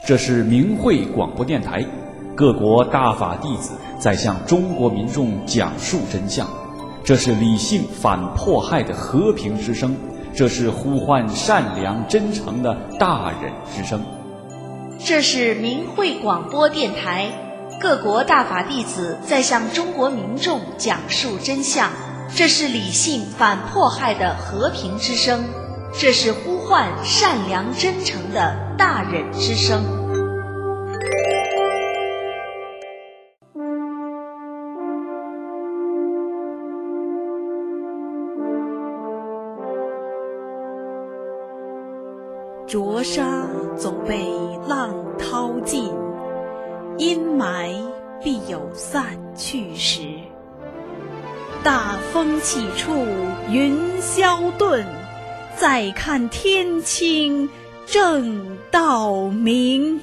这是明慧广播电台，各国大法弟子在向中国民众讲述真相。这是理性反迫害的和平之声，这是呼唤善良真诚的大忍之声。 这是明慧广播电台，各国大法弟子在向中国民众讲述真相。这是理性反迫害的和平之声，这是呼唤善良真诚的大忍之声。 浊沙总被浪淘尽，阴霾必有散去时。大风起处云霄遁，再看天清正道明。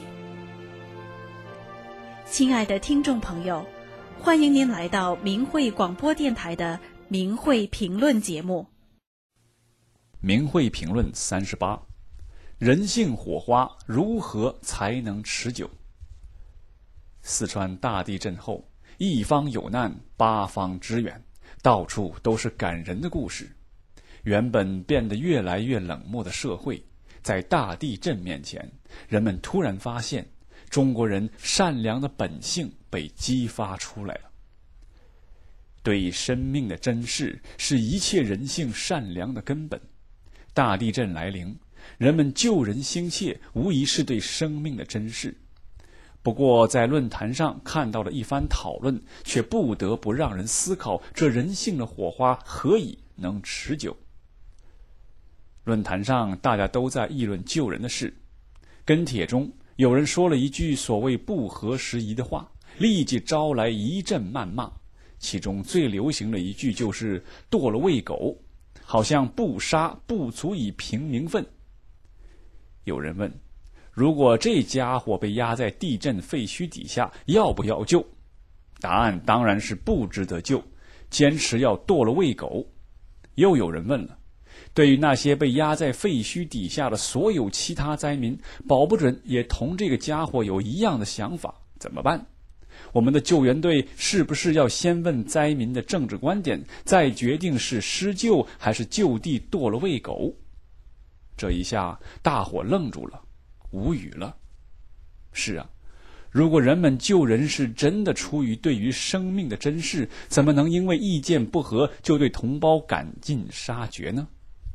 亲爱的听众朋友，欢迎您来到明慧广播电台的明慧评论节目。 明慧评论38，人性火花如何才能持久？四川大地震后，一方有难，八方支援，到处都是感人的故事。原本变得越来越冷漠的社会，在大地震面前，人们突然发现，中国人善良的本性被激发出来了。对生命的珍视是一切人性善良的根本。大地震来临，人们救人心切，无疑是对生命的珍视。不过在论坛上看到了一番讨论，却不得不让人思考，这人性的火花何以能持久？论坛上大家都在议论救人的事，跟帖中有人说了一句所谓不合时宜的话，立即招来一阵谩骂。其中最流行的一句就是剁了喂狗，好像不杀不足以平民愤。有人问，如果这家伙被压在地震废墟底下，要不要救？答案当然是不值得救，坚持要剁了喂狗。又有人问了，对于那些被压在废墟底下的所有其他灾民，保不准也同这个家伙有一样的想法，怎么办？我们的救援队是不是要先问灾民的政治观点，再决定是施救还是就地剁了喂狗？这一下大伙愣住了，无语了。是啊，如果人们救人是真的出于对于生命的珍视，怎么能因为意见不合就对同胞赶尽杀绝呢？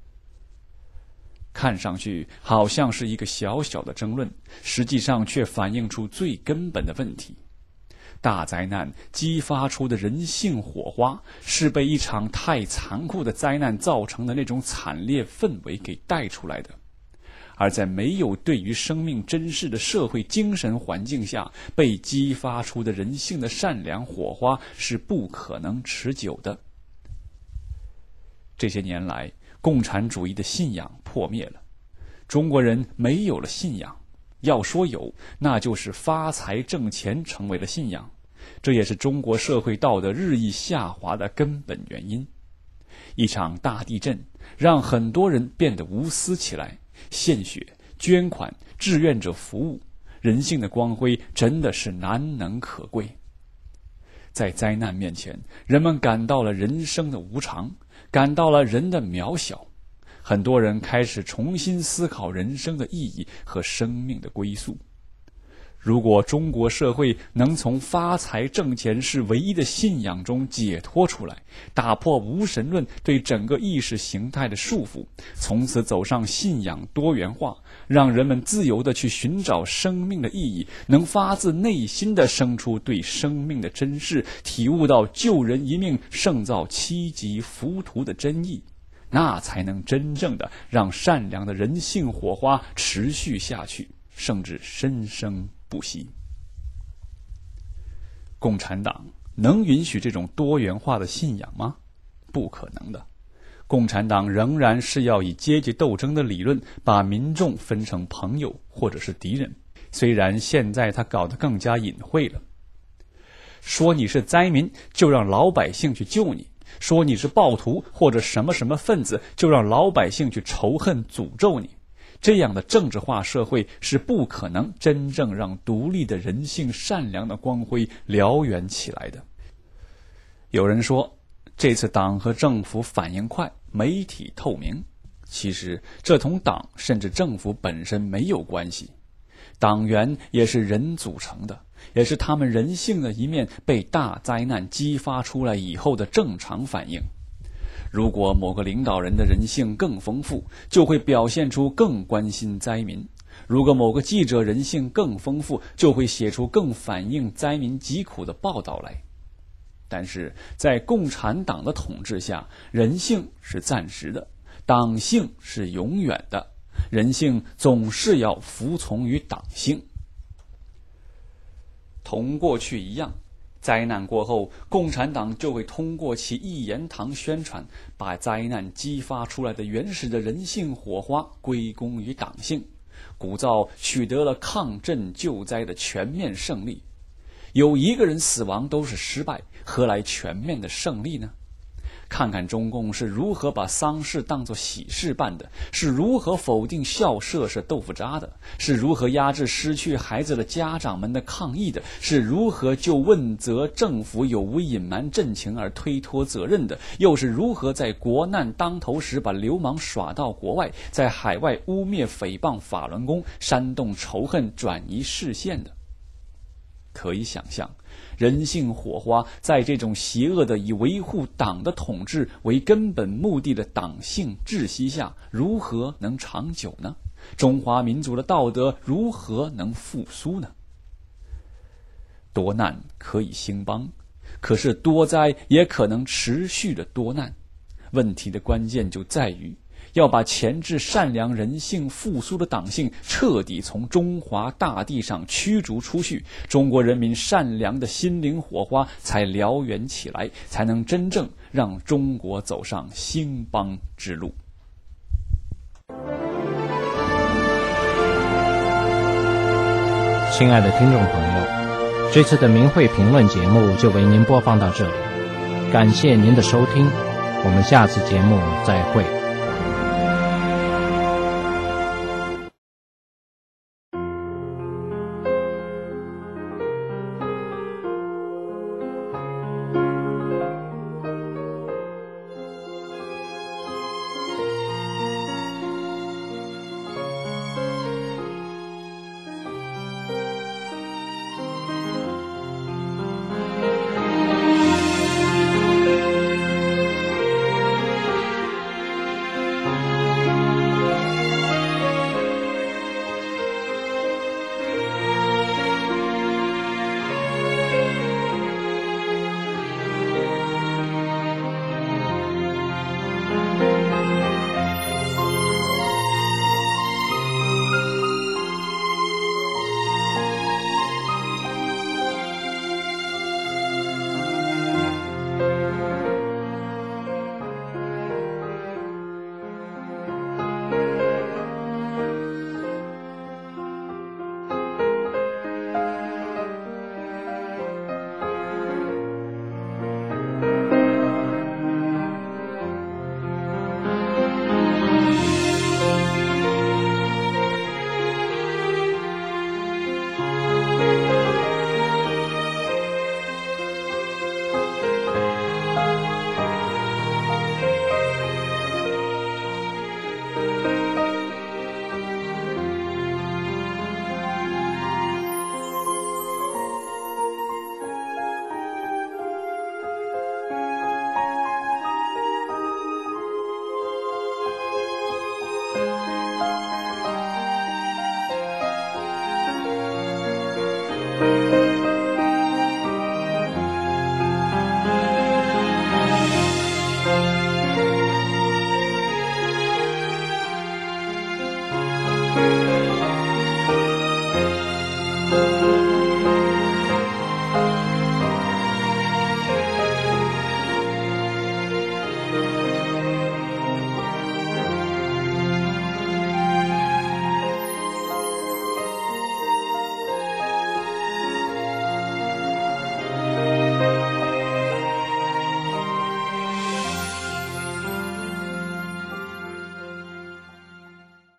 看上去好像是一个小小的争论，实际上却反映出最根本的问题。大灾难激发出的人性火花，是被一场太残酷的灾难造成的那种惨烈氛围给带出来的。而在没有对于生命珍视的社会精神环境下，被激发出的人性的善良火花是不可能持久的。这些年来，共产主义的信仰破灭了，中国人没有了信仰，要说有，那就是发财挣钱成为了信仰，这也是中国社会道德日益下滑的根本原因。一场大地震让很多人变得无私起来，献血、捐款、志愿者服务，人性的光辉真的是难能可贵。在灾难面前，人们感到了人生的无常，感到了人的渺小。很多人开始重新思考人生的意义和生命的归宿。如果中国社会能从发财挣钱是唯一的信仰中解脱出来，打破无神论对整个意识形态的束缚，从此走上信仰多元化，让人们自由地去寻找生命的意义，能发自内心地生出对生命的珍视，体悟到救人一命胜造七级浮屠的真意，那才能真正的让善良的人性火花持续下去，甚至生生不息。共产党能允许这种多元化的信仰吗？不可能的。共产党仍然是要以阶级斗争的理论把民众分成朋友或者是敌人，虽然现在他搞得更加隐晦了。说你是灾民，就让老百姓去救你；说你是暴徒或者什么什么分子，就让老百姓去仇恨诅咒你。 这样的政治化社会是不可能真正让独立的人性善良的光辉燎原起来的。有人说，这次党和政府反应快，媒体透明。其实这同党甚至政府本身没有关系，党员也是人组成的，也是他们人性的一面被大灾难激发出来以后的正常反应。如果某个领导人的人性更丰富，就会表现出更关心灾民；如果某个记者人性更丰富，就会写出更反映灾民疾苦的报道来。但是在共产党的统治下，人性是暂时的，党性是永远的，人性总是要服从于党性。同过去一样，灾难过后，共产党就会通过其一言堂宣传，把灾难激发出来的原始的人性火花归功于党性，鼓噪取得了抗震救灾的全面胜利。有一个人死亡都是失败，何来全面的胜利呢？看看中共是如何把丧事当作喜事办的，是如何否定校舍是豆腐渣的，是如何压制失去孩子的家长们的抗议的，是如何就问责政府有无隐瞒震情而推脱责任的，又是如何在国难当头时把流氓耍到国外，在海外污蔑诽谤法轮功，煽动仇恨转移视线的。可以想象，人性火花在这种邪恶的以维护党的统治为根本目的的党性窒息下，如何能长久呢？中华民族的道德如何能复苏呢？多难可以兴邦，可是多灾也可能持续的多难。问题的关键就在于要把钳制善良人性复苏的党性彻底从中华大地上驱逐出去，中国人民善良的心灵火花才燎原起来，才能真正让中国走上兴邦之路。 亲爱的听众朋友，这次的明慧评论节目就为您播放到这里，感谢您的收听，我们下次节目再会。